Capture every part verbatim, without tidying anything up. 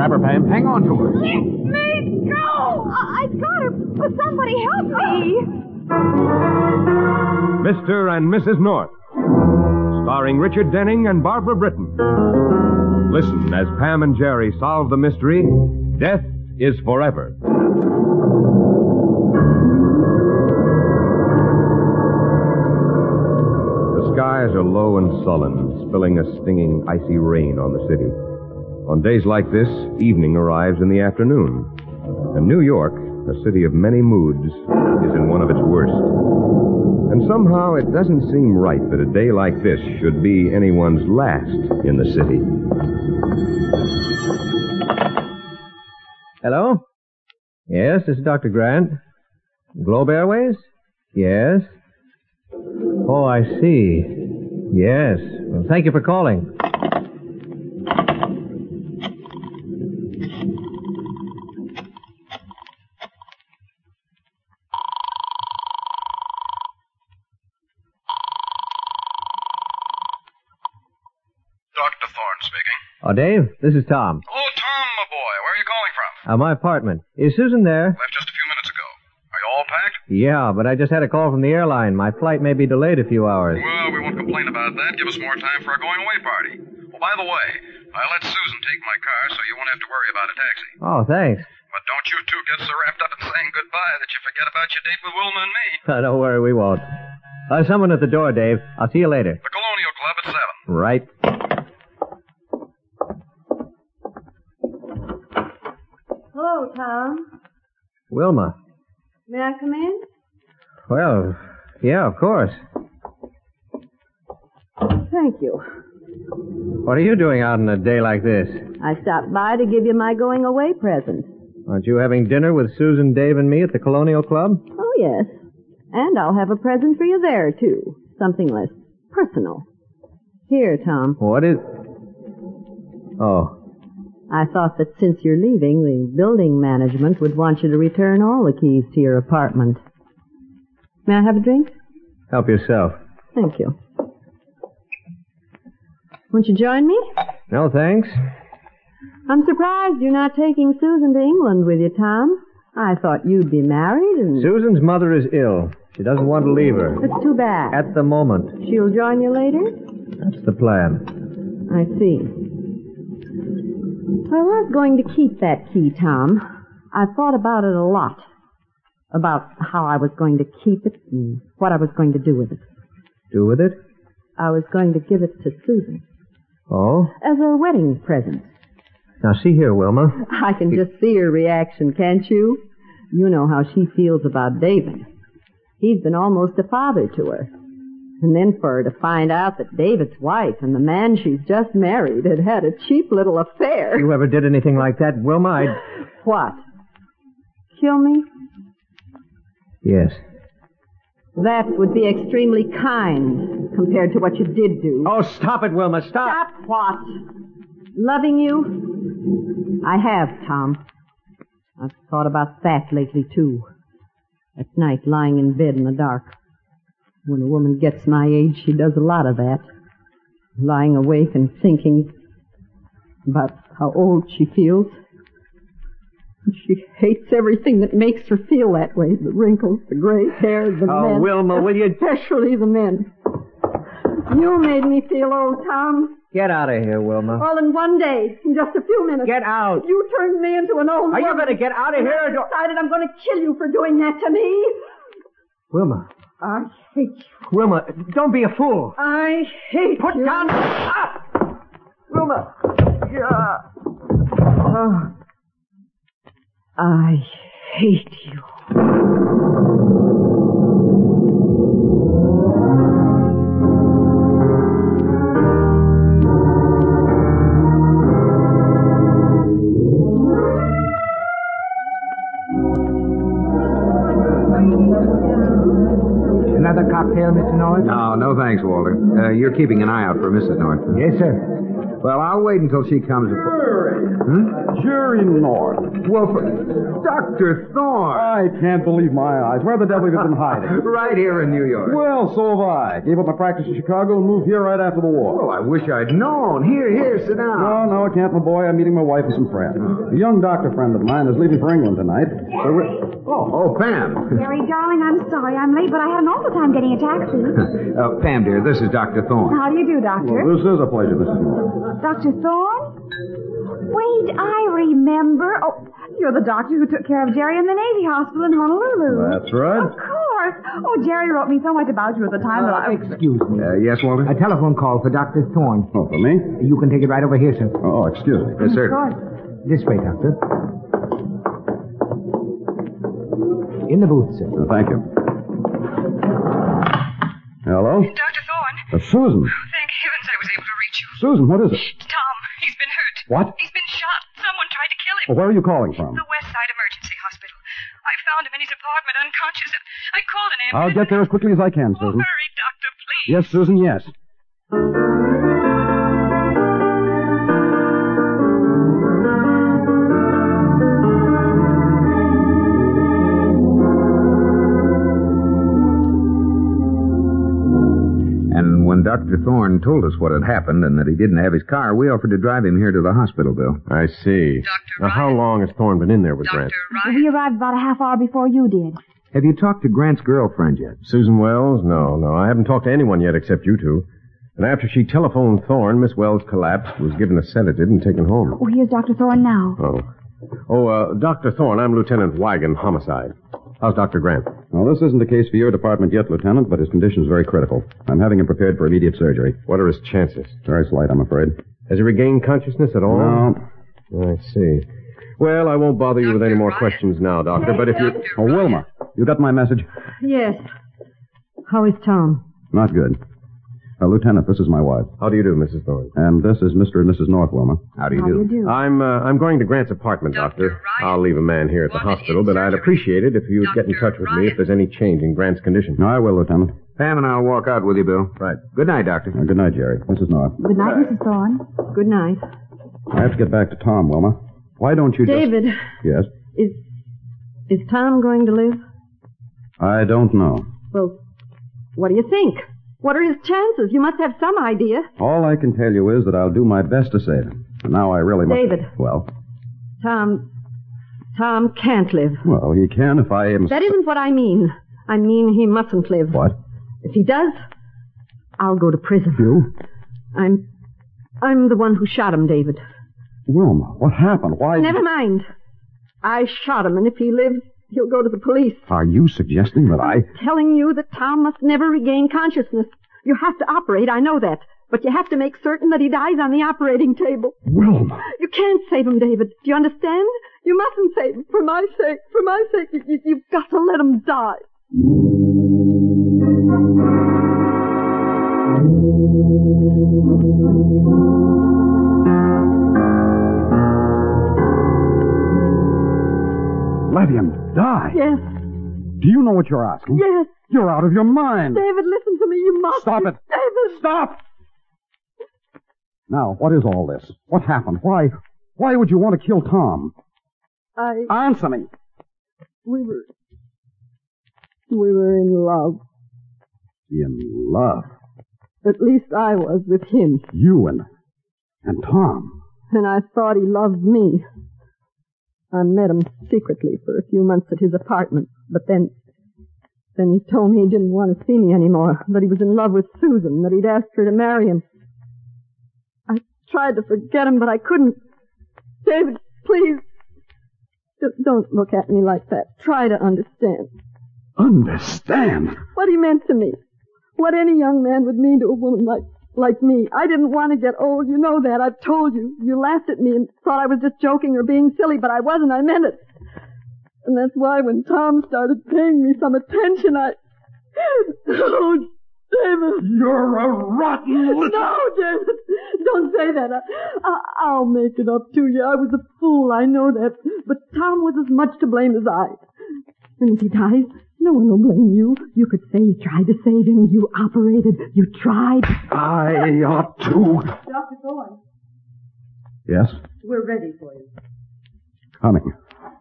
Grab her, Pam. Hang on to her. Let me go! I, I got her, but somebody help me! Mister and Missus North, starring Richard Denning and Barbara Britton. Listen as Pam and Jerry solve the mystery, Death is Forever. The skies are low and sullen, spilling a stinging, icy rain on the city. On days like this, evening arrives in the afternoon. And New York, a city of many moods, is in one of its worst. And somehow it doesn't seem right that a day like this should be anyone's last in the city. Hello? Yes, this is Doctor Grant. Globe Airways? Yes. Oh, I see. Yes. Well, thank you for calling. Doctor Thorne speaking. Oh, Dave, this is Tom. Oh, Tom, my boy. Where are you calling from? Uh, my apartment. Is Susan there? Left just a few minutes ago. Are you all packed? Yeah, but I just had a call from the airline. My flight may be delayed a few hours. Well, we won't complain about that. Give us more time for our going-away party. Oh, by the way, I let Susan take my car so you won't have to worry about a taxi. Oh, thanks. But don't you two get so wrapped up in saying goodbye that you forget about your date with Wilma and me. Uh, don't worry, we won't. Uh, someone at the door, Dave. I'll see you later. The Colonial Club at seven. Right. Hello, Tom. Wilma. May I come in? Well, yeah, of course. Thank you. What are you doing out on a day like this? I stopped by to give you my going-away present. Aren't you having dinner with Susan, Dave, and me at the Colonial Club? Oh, yes. And I'll have a present for you there, too. Something less personal. Here, Tom. What is... Oh. I thought that since you're leaving, the building management would want you to return all the keys to your apartment. May I have a drink? Help yourself. Thank you. Won't you join me? No, thanks. I'm surprised you're not taking Susan to England with you, Tom. I thought you'd be married and... Susan's mother is ill. She doesn't want to leave her. It's too bad. At the moment. She'll join you later? That's the plan. I see. I was going to keep that key, Tom. I've thought about it a lot. About how I was going to keep it and what I was going to do with it. Do with it? I was going to give it to Susan. Oh? As a wedding present. Now, see here, Wilma. I can just see her reaction, can't you? You know how she feels about David. He's been almost a father to her. And then for her to find out that David's wife and the man she's just married had had a cheap little affair. If you ever did anything like that, Wilma, I'd... What? Kill me? Yes. That would be extremely kind compared to what you did do. Oh, stop it, Wilma, stop. Stop what? Loving you? I have, Tom. I've thought about that lately, too. At night, lying in bed in the dark. When a woman gets my age, she does a lot of that. Lying awake and thinking about how old she feels. She hates everything that makes her feel that way. The wrinkles, the gray hair, the oh, men. Oh, Wilma, will you... Especially the men. You made me feel old, Tom. Get out of here, Wilma. All in one day, in just a few minutes. Get out. You turned me into an old Are woman. you going to get out of here? I decided I'm going to kill you for doing that to me. Wilma. I hate you. Wilma, don't be a fool. I hate Put you. Put down... Ah! Wilma. Yeah. Oh. I hate you. Another cocktail, Mister North? No, no thanks, Walter. Uh, you're keeping an eye out for Missus North. Yes, sir. Well, I'll wait until she comes. Jerry. Hmm? Jerry North. Well, for... Doctor Thorne. I can't believe my eyes. Where the devil have you been hiding? Right here in New York. Well, so have I. Gave up my practice in Chicago and moved here right after the war. Well, I wish I'd known. Here, here, sit down. No, no, I can't, my boy. I'm meeting my wife and some friends. A young doctor friend of mine is leaving for England tonight. So we're... Oh, oh, Pam. Jerry, darling, I'm sorry I'm late, but I had an awful time getting a taxi. uh, Pam, dear, this is Doctor Thorne. How do you do, Doctor? Well, this is a pleasure, Missus North. Doctor Thorne? Wait, I remember. Oh, you're the doctor who took care of Jerry in the Navy Hospital in Honolulu. That's right. Of course. Oh, Jerry wrote me so much about you at the time that I... Excuse me. Uh, yes, Walter? A telephone call for Doctor Thorne. Oh, for me? You can take it right over here, sir. Oh, excuse me. Yes, sir. Of course. This way, Doctor. In the booth, sir. Uh, thank you. Hello? Doctor Thorne. Uh, Susan. Thank heavens I was able to reach you. Susan, what is it? Tom, he's been hurt. What? He's been shot. Someone tried to kill him. Well, where are you calling from? The West Side Emergency Hospital. I found him in his apartment unconscious. I called an ambulance. I'll get there as quickly as I can, Oh, Susan. hurry, doctor, please. Yes, Susan, yes. And when Doctor Thorne told us what had happened and that he didn't have his car, we offered to drive him here to the hospital, Bill. I see. Doctor Now, how Ryan. long has Thorne been in there with Doctor Grant? Ryan. He arrived about a half hour before you did. Have you talked to Grant's girlfriend yet? Susan Wells? No, no. I haven't talked to anyone yet except you two. And after she telephoned Thorne, Miss Wells collapsed, was given a sedative, and taken home. Oh, here's Doctor Thorne now. Oh. Oh, uh, Doctor Thorne, I'm Lieutenant Wigan, homicide. How's Doctor Grant? Well, this isn't a case for your department yet, Lieutenant, but his condition is very critical. I'm having him prepared for immediate surgery. What are his chances? Very slight, I'm afraid. Has he regained consciousness at all? No. I see. Well, I won't bother you with any more questions now, Doctor, but if you... Oh, Wilma, you got my message? Yes. How is Tom? Not good. Uh, Lieutenant, this is my wife. How do you do, Missus Thorne? And this is Mister and Missus North, Wilma. How do you How do? do you do? I'm, uh, I'm going to Grant's apartment, Doctor Doctor. Ryan I'll leave a man here at the wanted hospital, in but I'd surgery. appreciate it if you'd get in Doctor touch with me Ryan. if there's any change in Grant's condition. No, I will, Lieutenant. Pam and I'll walk out with you, Bill. Right. Good night, Doctor. Uh, good night, Jerry. Missus North. Good night, Missus Thorne. Good night. I have to get back to Tom, Wilma. Why don't you just... David, Yes? is is Tom going to live? I don't know. Well, what do you think? What are his chances? You must have some idea. All I can tell you is that I'll do my best to save him. And now I really must... David. Well? Tom, Tom can't live. Well, he can if I am... That isn't what I mean. I mean he mustn't live. What? If he does, I'll go to prison. You? I'm, I'm the one who shot him, David. Wilma, what happened? Why... Never mind. I shot him, and if he lives, he'll go to the police. Are you suggesting that I... Telling you that Tom must never regain consciousness. You have to operate, I know that. But you have to make certain that he dies on the operating table. Wilma! You can't save him, David. Do you understand? You mustn't save him. For my sake, for my sake, you, you, you've got to let him die. Let him die? Yes, Do you know what you're asking? yes. You're out of your mind. David, listen to me. You must. Stop it. David. Stop! Now, what is all this? What happened? Why... Why would you want to kill Tom? I... Answer me. We were... We were in love. In love. At least I was with him. You and... and Tom. And I thought he loved me. I met him secretly for a few months at his apartment. But then... Then he told me he didn't want to see me anymore. That he was in love with Susan. That he'd asked her to marry him. I tried to forget him, but I couldn't. David, please. Just don't look at me like that. Try to understand. Understand? What he meant to me. What any young man would mean to a woman like like me. I didn't want to get old. You know that. I've told you. You laughed at me and thought I was just joking or being silly, but I wasn't. I meant it. And that's why when Tom started paying me some attention, I... Oh, David. You're a rotten little... No, David. Don't say that. I, I, I'll make it up to you. I was a fool. I know that. But Tom was as much to blame as I. And if he dies, no one will blame you. You could say you tried to save him. You operated. You tried. I ought to... Doctor Thorne. Yes? We're ready for you. Coming.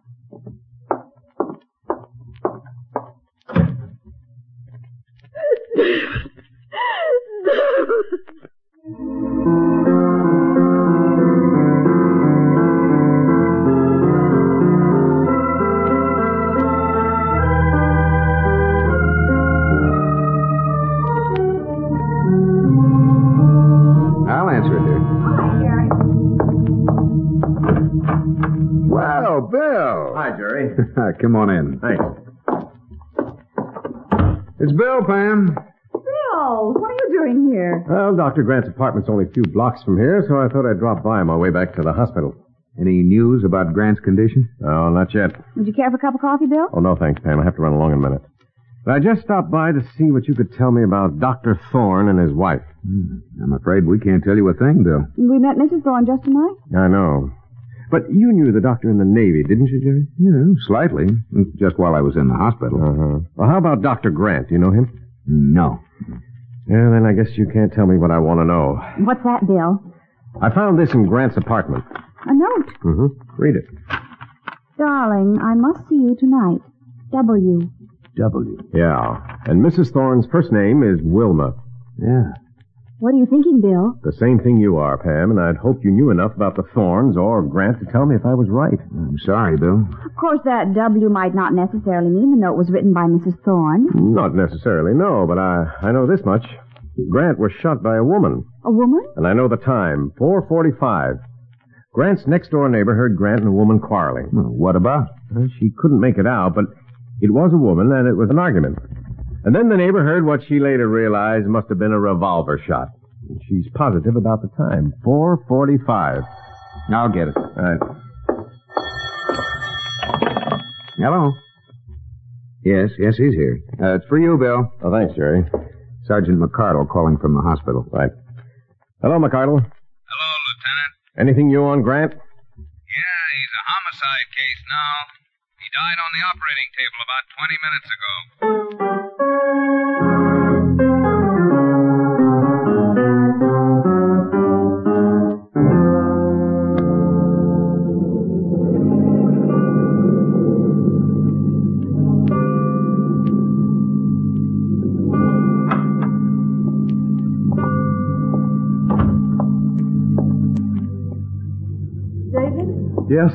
I'll answer it, dear. Hi, Jerry. Well, Bill. Hi, Jerry. Come on in. Thanks. It's Bill, Pam. Bill, what are you doing here? Well, Doctor Grant's apartment's only a few blocks from here, so I thought I'd drop by on my way back to the hospital. Any news about Grant's condition? No, not yet. Would you care for a cup of coffee, Bill? Oh, no, thanks, Pam. I have to run along in a minute. But I just stopped by to see what you could tell me about Doctor Thorne and his wife. Hmm. I'm afraid we can't tell you a thing, Bill. We met Missus Thorne just tonight. I know. But you knew the doctor in the Navy, didn't you, Jerry? Yeah, slightly. Just while I was in the hospital. Uh-huh. Well, how about Doctor Grant? Do you know him? No. Yeah, then I guess you can't tell me what I want to know. What's that, Bill? I found this in Grant's apartment. A note. Mm-hmm. Read it. Darling, I must see you tonight. W. W. Yeah. And Missus Thorne's first name is Wilma. Yeah. What are you thinking, Bill? The same thing you are, Pam, and I'd hoped you knew enough about the Thornes or Grant to tell me if I was right. I'm sorry, Bill. Of course, that W might not necessarily mean the note was written by Missus Thorne. Not necessarily, no, but I, I know this much. Grant was shot by a woman. A woman? And I know the time, four forty-five. Grant's next-door neighbor heard Grant and a woman quarreling. Well, what about? Well, she couldn't make it out, but it was a woman, and it was an argument. And then the neighbor heard what she later realized must have been a revolver shot. And she's positive about the time, four forty-five. I'll get it. All right. Hello? Yes, yes, he's here. Uh, it's for you, Bill. Oh, thanks, Jerry. Sergeant McCardle calling from the hospital. Right. Hello, McCardle. Hello, Lieutenant. Anything new on Grant? Yeah, he's a homicide case now. He died on the operating table about twenty minutes ago. David, Yes?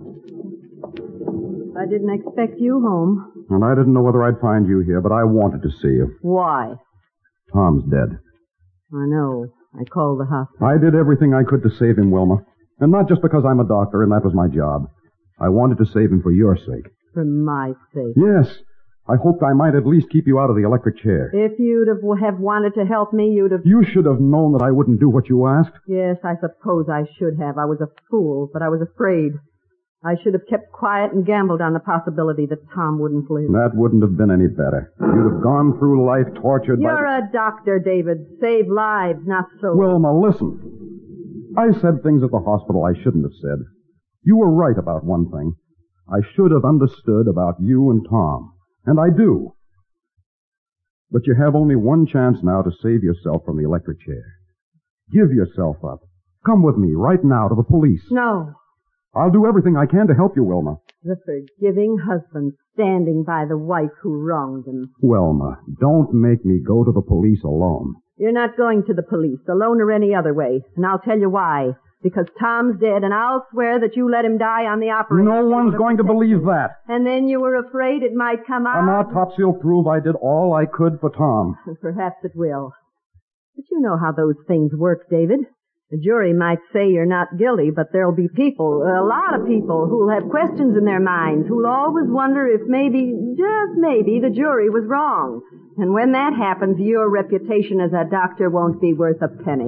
I didn't expect you home. And I didn't know whether I'd find you here, but I wanted to see you. Why? Tom's dead. I know. I called the hospital. I did everything I could to save him, Wilma. And not just because I'm a doctor and that was my job. I wanted to save him for your sake. For my sake. Yes. I hoped I might at least keep you out of the electric chair. If you'd have, have wanted to help me, you'd have... You should have known that I wouldn't do what you asked. Yes, I suppose I should have. I was a fool, but I was afraid. I should have kept quiet and gambled on the possibility that Tom wouldn't live. That wouldn't have been any better. You'd have gone through life tortured by... You're a doctor, David. Save lives, not so. Wilma, listen. I said things at the hospital I shouldn't have said. You were right about one thing. I should have understood about you and Tom. And I do. But you have only one chance now to save yourself from the electric chair. Give yourself up. Come with me right now to the police. No. I'll do everything I can to help you, Wilma. The forgiving husband standing by the wife who wronged him. Wilma, don't make me go to the police alone. You're not going to the police, alone or any other way. And I'll tell you why. Because Tom's dead, and I'll swear that you let him die on the operating No table one's going to believe that. And then you were afraid it might come out. An autopsy will prove I did all I could for Tom. Perhaps it will. But you know how those things work, David. The jury might say you're not guilty, but there'll be people, a lot of people, who'll have questions in their minds, who'll always wonder if maybe, just maybe, the jury was wrong. And when that happens, your reputation as a doctor won't be worth a penny.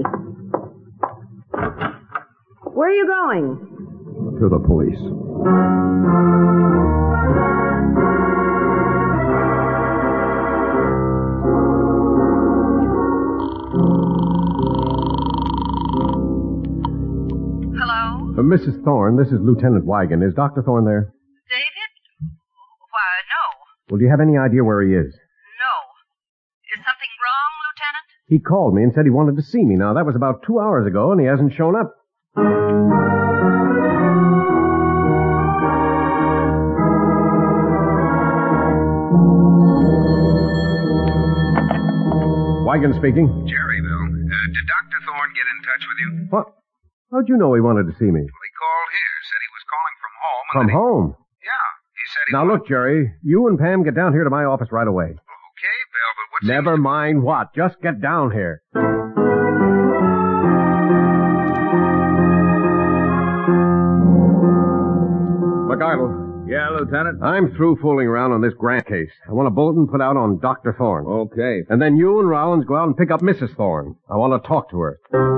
Where are you going? To the police. Hello? Uh, Missus Thorne, this is Lieutenant Wigan. Is Doctor Thorne there? David? Why, no. Well, do you have any idea where he is? No. Is something wrong, Lieutenant? He called me and said he wanted to see me. Now, that was about two hours ago, and he hasn't shown up. Wigan speaking. Jerry, Bill. Uh, did Doctor Thorne get in touch with you? What? How'd you know he wanted to see me? Well, he called here, said he was calling from home. And From then he- home? Yeah, he said he Now, wanted- look, Jerry, you and Pam get down here to my office right away. Okay, Bill, but what's... Never mind what. Just get down here. McArdle. Yeah, Lieutenant? I'm through fooling around on this Grant case. I want a bulletin put out on Doctor Thorne. Okay. And then you and Rollins go out and pick up Missus Thorne. I want to talk to her.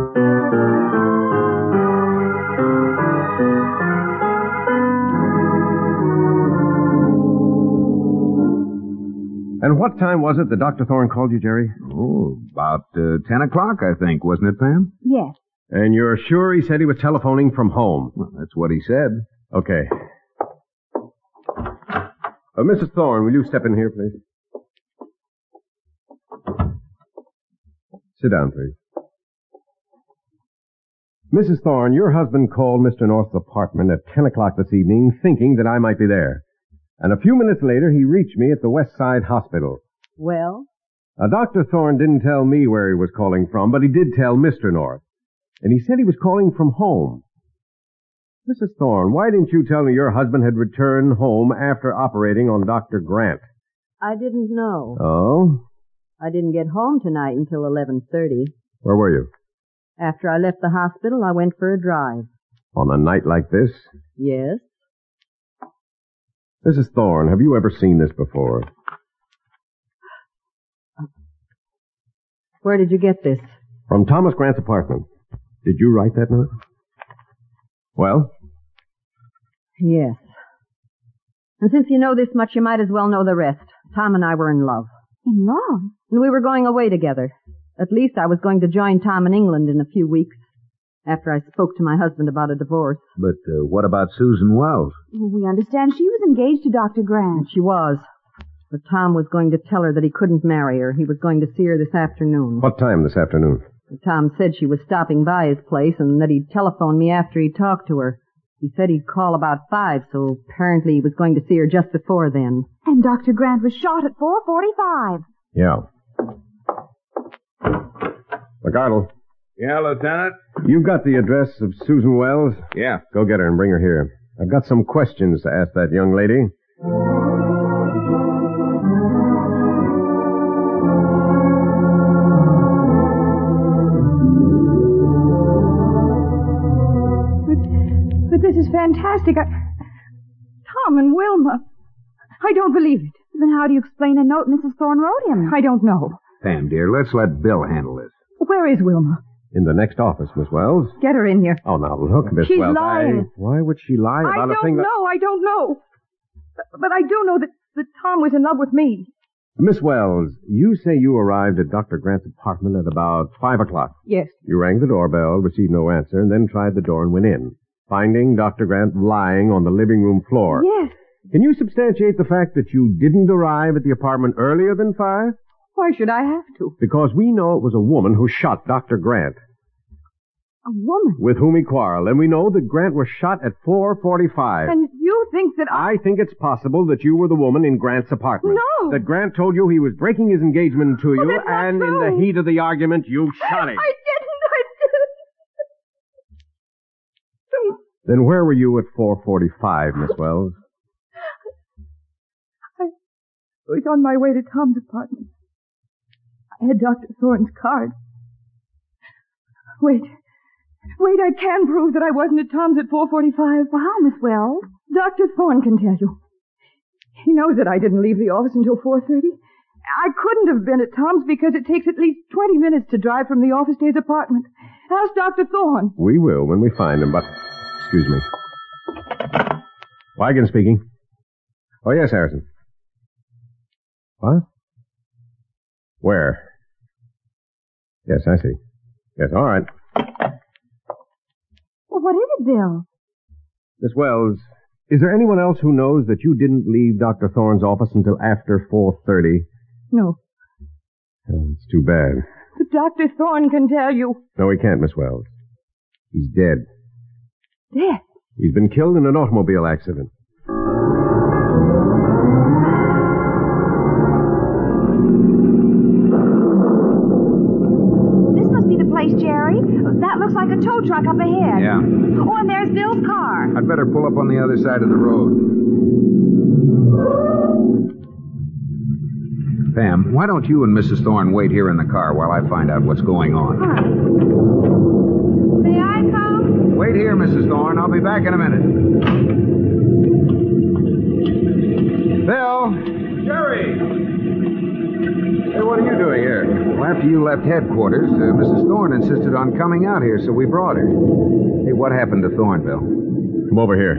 And what time was it that Doctor Thorne called you, Jerry? Oh, about uh, ten o'clock, I think, wasn't it, Pam? Yes. And you're sure he said he was telephoning from home? Well, that's what he said. Okay. Uh, Missus Thorne, will you step in here, please? Sit down, please. Missus Thorne, your husband called Mister North's apartment at ten o'clock this evening, thinking that I might be there. And a few minutes later, he reached me at the West Side Hospital. Well? Now, Doctor Thorne didn't tell me where he was calling from, but he did tell Mister North. And he said he was calling from home. Missus Thorne, why didn't you tell me your husband had returned home after operating on Doctor Grant? I didn't know. Oh? I didn't get home tonight until eleven thirty. Where were you? After I left the hospital, I went for a drive. On a night like this? Yes? Missus Thorne, have you ever seen this before? Where did you get this? From Thomas Grant's apartment. Did you write that note? Well? Yes. And since you know this much, you might as well know the rest. Tom and I were in love. In love? And we were going away together. At least I was going to join Tom in England in a few weeks, after I spoke to my husband about a divorce. But uh, what about Susan Wells? Well, we understand she was engaged to Doctor Grant. And she was. But Tom was going to tell her that he couldn't marry her. He was going to see her this afternoon. What time this afternoon? Tom said she was stopping by his place and that he'd telephone me after he talked to her. He said he'd call about five, so apparently he was going to see her just before then. And Doctor Grant was shot at four forty-five. Yeah. McArdle. Yeah, Lieutenant? You've got the address of Susan Wells? Yeah. Go get her and bring her here. I've got some questions to ask that young lady. But, but this is fantastic. I... Tom and Wilma. I don't believe it. Then how do you explain a note Missus Thorne wrote him? I don't know. Pam, dear, let's let Bill handle this. Where is Wilma? In the next office, Miss Wells. Get her in here. Oh, now, look, Miss She's Wells. lying. I... Why would she lie I about don't a thing that... know. I don't know. But, but I do know that, that Tom was in love with me. Miss Wells, you say you arrived at Doctor Grant's apartment at about five o'clock. Yes. You rang the doorbell, received no answer, and then tried the door and went in, finding Doctor Grant lying on the living room floor. Yes. Can you substantiate the fact that you didn't arrive at the apartment earlier than five? Why should I have to? Because we know it was a woman who shot Doctor Grant, A woman? with whom he quarreled, and we know that Grant was shot at four forty-five. And you think that I... I think it's possible that you were the woman in Grant's apartment. No! That Grant told you he was breaking his engagement to you, that's not and in true. the heat of the argument, you shot him. I didn't. I didn't. Then where were you at four forty-five, Miss Wells? I was on my way to Tom's apartment. I had Doctor Thorne's card. Wait. Wait, I can prove that I wasn't at Tom's at four forty-five. Well, how, Miss Wells? Doctor Thorne can tell you. He knows that I didn't leave the office until four thirty. I couldn't have been at Tom's because it takes at least twenty minutes to drive from the office to his apartment. Ask Doctor Thorne. We will when we find him, but... Excuse me. Wigan speaking. Oh, yes, Harrison. What? Where? Yes, I see. Yes, all right. Well, what is it, Bill? Miss Wells, is there anyone else who knows that you didn't leave Doctor Thorne's office until after four thirty? No. Oh, it's too bad. But Doctor Thorne can tell you. No, he can't, Miss Wells. He's dead. Dead? He's been killed in an automobile accident. tow truck up ahead. Yeah. Oh, and there's Bill's car. I'd better pull up on the other side of the road. Pam, why don't you and Missus Thorne wait here in the car while I find out what's going on? Huh. May I come? Wait here, Missus Thorne. I'll be back in a minute. Bill! Jerry! Hey, what are you doing here? Well, after you left headquarters, uh, Missus Thorne insisted on coming out here, so we brought her. Hey, what happened to Thorne, Bill? Come over here.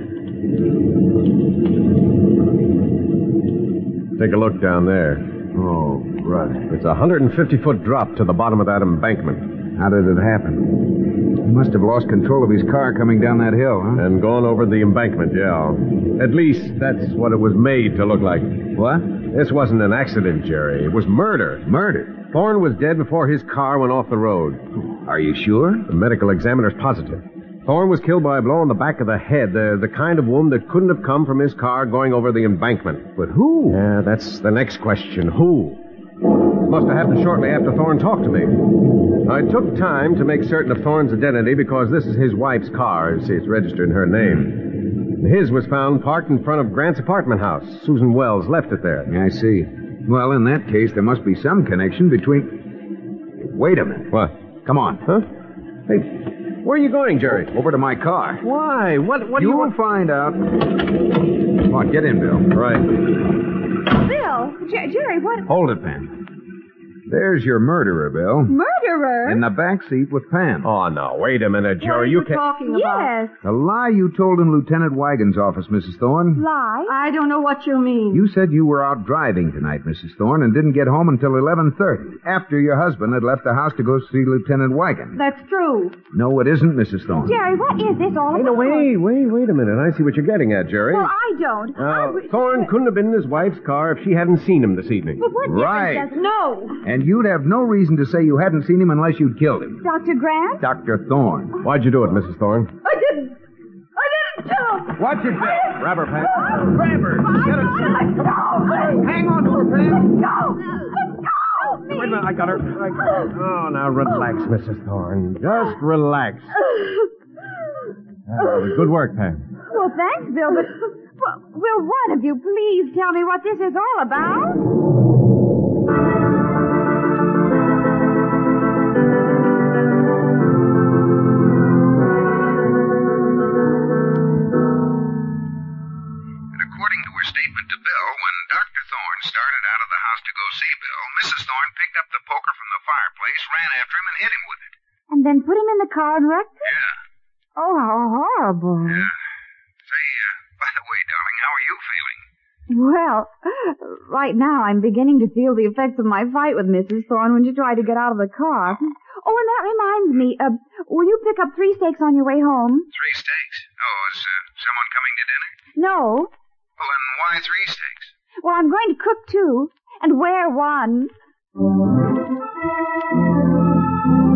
Take a look down there. Oh, right. It's a one hundred fifty foot drop to the bottom of that embankment. How did it happen? He must have lost control of his car coming down that hill, huh? And gone over the embankment, yeah. At least that's what it was made to look like. What? This wasn't an accident, Jerry. It was murder. Murder? Thorne was dead before his car went off the road. Are you sure? The medical examiner's positive. Thorne was killed by a blow on the back of the head, the, the kind of wound that couldn't have come from his car going over the embankment. But who? Yeah, that's the next question. Who? It must have happened shortly after Thorne talked to me. I took time to make certain of Thorne's identity because this is his wife's car. It's, it's registered in her name. His was found parked in front of Grant's apartment house. Susan Wells left it there. I see. Well, in that case, there must be some connection between... Wait a minute. What? Come on. Huh? Hey, where are you going, Jerry? Over to my car. Why? What, what do you You'll want? find out. Come on, get in, Bill. Right. Bill, Jer- Jerry, what? Hold it, Pam. There's your murderer, Bill. Murderer? In the back seat with Pam. Oh, no. Wait a minute, What are Jerry. you, You can't... talking about? Yes. The lie you told in Lieutenant Wagon's office, Missus Thorne. Lie? I don't know what you mean. You said you were out driving tonight, Missus Thorne, and didn't get home until eleven thirty, after your husband had left the house to go see Lieutenant Wagon. That's true. No, it isn't, Missus Thorne. Jerry, what is this all Hey, about? no, wait, wait, wait a minute. I see what you're getting at, Jerry. Well, I don't. I Now, w- Thorne couldn't have been in his wife's car if she hadn't seen him this evening. But what Right. difference does it... No. And you'd have no reason to say you hadn't seen him unless you'd killed him. Doctor Grant? Doctor Thorne. Why'd you do it, Missus Thorne? I didn't. I didn't kill him. Watch it, Bill. Grab her, Pat. Grab her. Get her. Hang on to her, Pam. Wait a minute, I got her. I got her. Oh, now relax, Missus Thorne. Just relax. Ah, good work, Pam. Well, thanks, Bill, but... Well, will one of you please tell me what this is all about? According to her statement to Bill, when Doctor Thorne started out of the house to go see Bill, Missus Thorne picked up the poker from the fireplace, ran after him, and hit him with it. And then put him in the car and wrecked it? Yeah. Oh, how horrible. Yeah. Say, uh, by the way, darling, how are you feeling? Well, right now I'm beginning to feel the effects of my fight with Missus Thorne when she tried to get out of the car. Oh, and that reminds me, uh, will you pick up three steaks on your way home? Three steaks? Oh, is uh, someone coming to dinner? No. Well, then why three steaks? Well, I'm going to cook two and wear one.